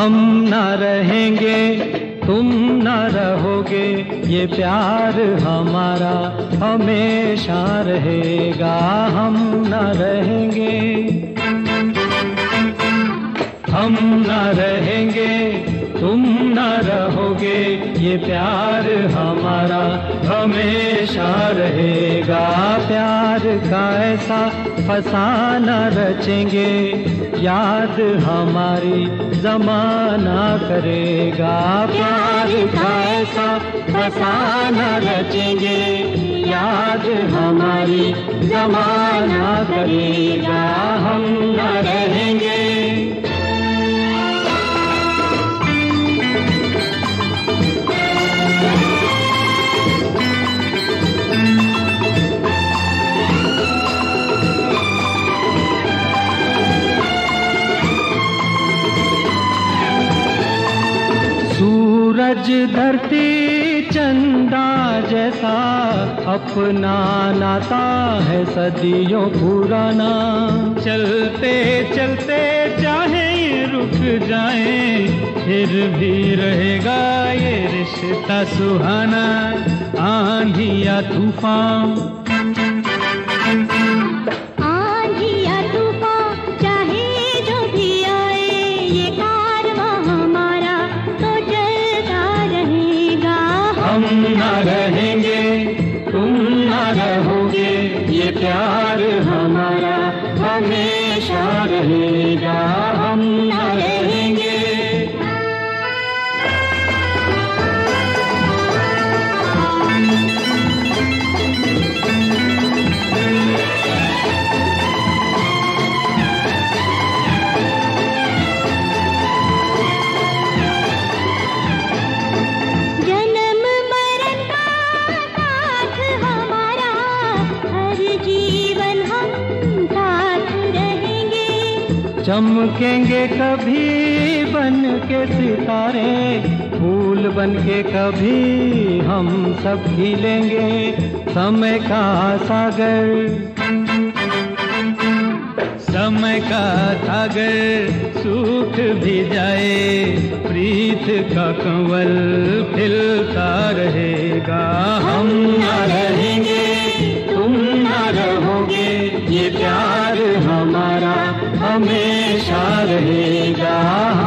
हम न रहेंगे तुम न रहोगे, ये प्यार हमारा हमेशा रहेगा। हम न रहेंगे, हम न रहेंगे तुम न रहोगे, ये प्यार हमारा हमेशा रहेगा। प्यार का ऐसा फसाना रचेंगे, याद हमारी ज़माना करेगा। प्यार का ऐसा फसाना रचेंगे, याद हमारी ज़माना करेगा। हम न रहेंगे, सूरज धरती चंदा जैसा अपना नाता है सदियों पुराना। चलते चलते चाहे रुक जाए, फिर भी रहेगा ये रिश्ता सुहाना। आंधी या तूफान, हम न रहेंगे तुम न रहोगे, ये प्यार हमारा हमेशा रहेगा। हम न रहेंगे, चमकेंगे कभी बन के सितारे, फूल बन के कभी हम सब खिलेंगे। समय का सागर, समय का सागर सूख भी जाए, प्रीत का कंवल खिलता रहेगा। हम न रहेंगे तुम न रहोगे, ये प्यार हमारा हमेशा रहेगा।